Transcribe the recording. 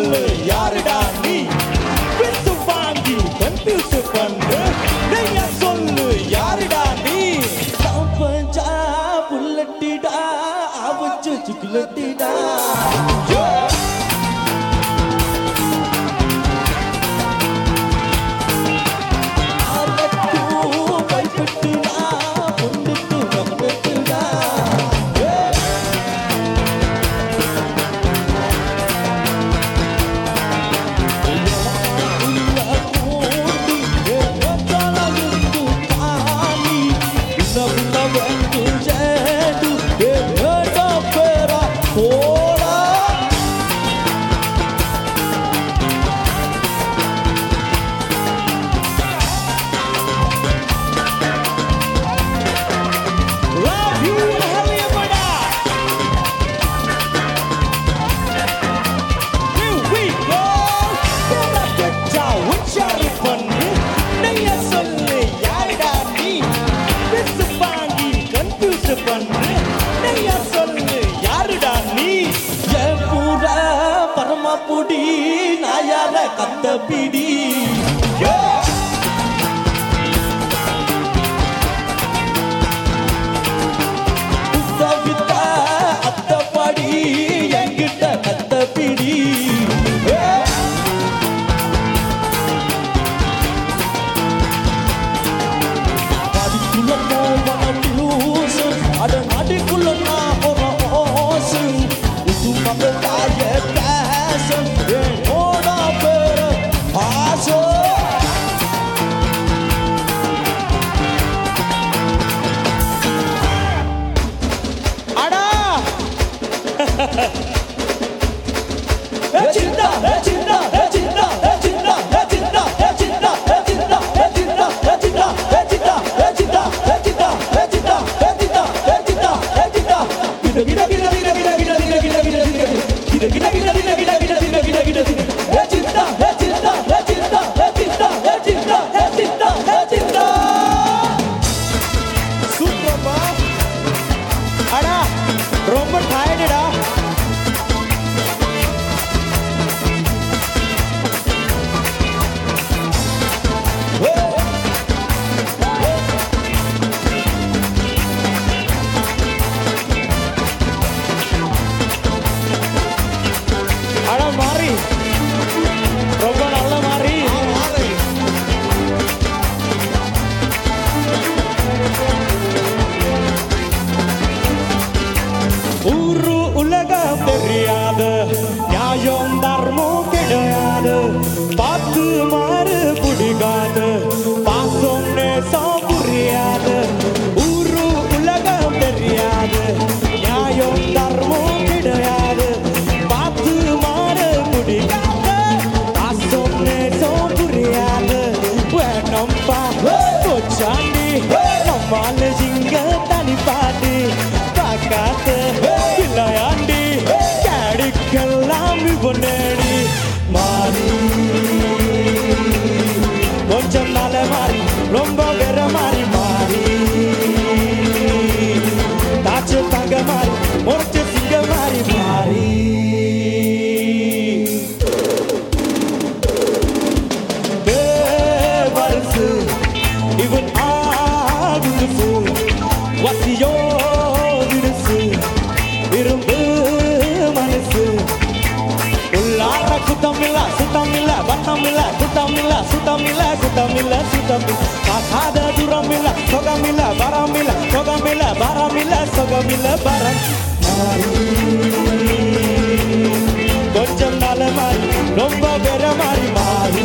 சொல்லு யாருடா நீ பிசு வாங்கி கன்ஃபியூஸ் பண்ற நீயா சொல்லு யாருடா நீ பஞ்சா புல்லட்டிடா அவச்சு சிக்கலட்டிடா புடி நாயால கத்த பிடி வித்தா அத்தப்படி என்கிட்ட கத்த பிடி பாதிக்குள்ள போவனூசு அட நாட்டுக்குள்ள நான் போற ஓசு உசுமக தாய ரொம்ப டயர்டா அட மாறி ரொம்ப நல்ல மாறி ஊரு உலகம் தெரியாத நியாயம் தர்மம் கிடையாது பார்த்து மாறு பிடிக்காது பாசம் நேசம் புரியாது ஊரு உலகம் தெரியாது நியாயம் தர்மம் கிடையாது பார்த்து மாறு பிடிக்காது பாசம் நேசம் புரியாது வேணம்பா போச்சாண்டி நம்மால ஜிங்க தனி பாட்டி பார்க்காத பிள்ளையாண்டி கேடிக்கெல்லாம் இவனேடி மாறி கொஞ்சம் நாள மாறி ரொம்ப வேற மாறி மாறி தாச்சு தங்க மாறி முறைச்சு சிங்க மாறி மாறி வருஷு இவன் ஆகுது வசியோ விடுசு விரும்பு மனசு உள்ளார சுத்தமில்ல சுத்தமில்ல பத்தமில்ல சுத்தமில்ல சுத்தமில்ல சுத்தமில்ல சுத்தமில்ல ஆகாத தூரமில்ல சொகமில்ல வரமில்ல சொகமில்ல வரமில்ல சொகமில்ல வரம் கொஞ்சம் நாள மாறி ரொம்ப வேற மாறி மாறி